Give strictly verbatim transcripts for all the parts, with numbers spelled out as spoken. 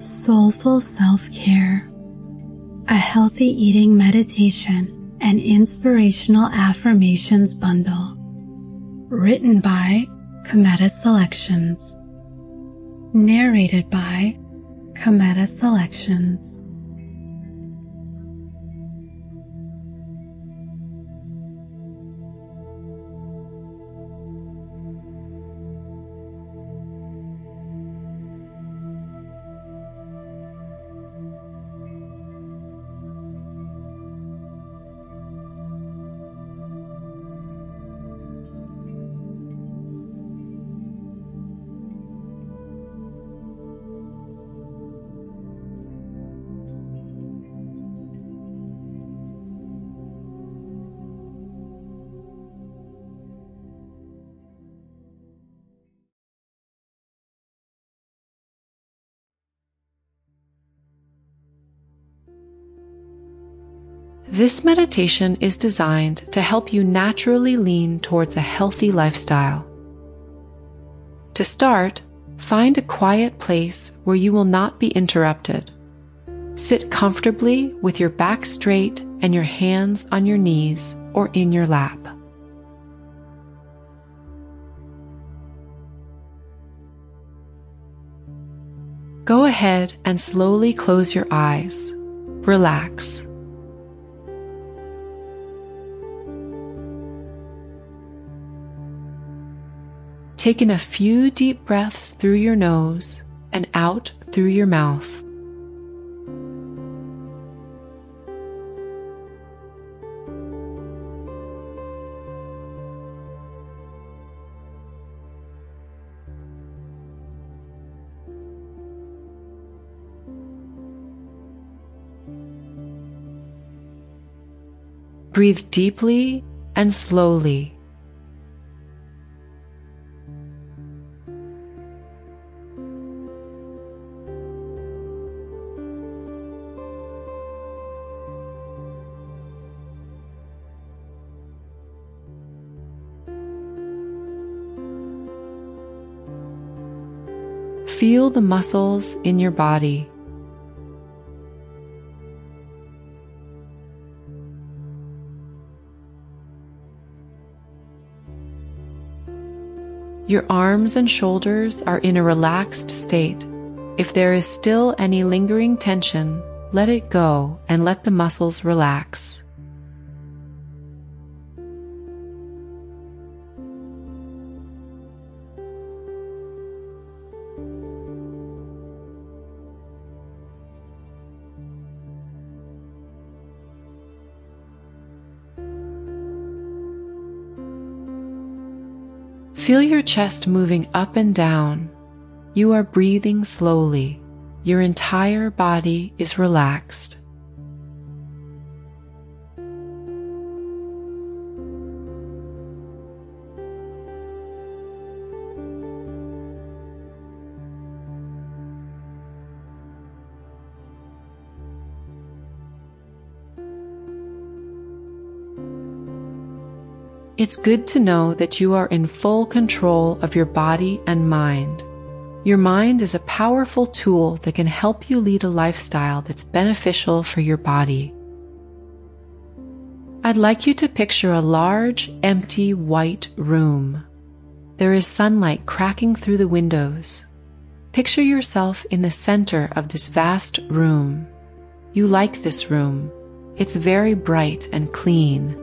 Soulful Self-Care, a healthy eating meditation and inspirational affirmations bundle, written by Cometa Selections, narrated by Cometa Selections. This meditation is designed to help you naturally lean towards a healthy lifestyle. To start, find a quiet place where you will not be interrupted. Sit comfortably with your back straight and your hands on your knees or in your lap. Go ahead and slowly close your eyes. Relax. Take in a few deep breaths through your nose and out through your mouth. Breathe deeply and slowly. Feel the muscles in your body. Your arms and shoulders are in a relaxed state. If there is still any lingering tension, let it go and let the muscles relax. Feel your chest moving up and down. You are breathing slowly. Your entire body is relaxed. It's good to know that you are in full control of your body and mind. Your mind is a powerful tool that can help you lead a lifestyle that's beneficial for your body. I'd like you to picture a large, empty, white room. There is sunlight cracking through the windows. Picture yourself in the center of this vast room. You like this room. It's very bright and clean.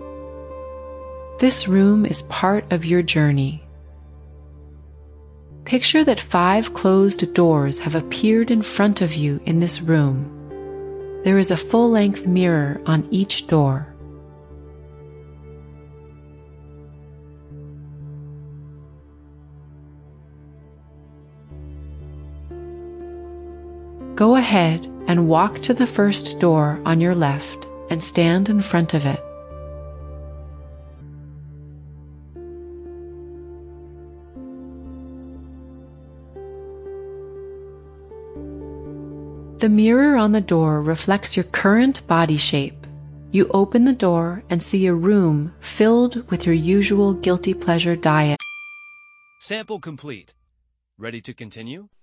This room is part of your journey. Picture that five closed doors have appeared in front of you in this room. There is a full-length mirror on each door. Go ahead and walk to the first door on your left and stand in front of it. The mirror on the door reflects your current body shape. You open the door and see a room filled with your usual guilty pleasure diet. Sample complete. Ready to continue?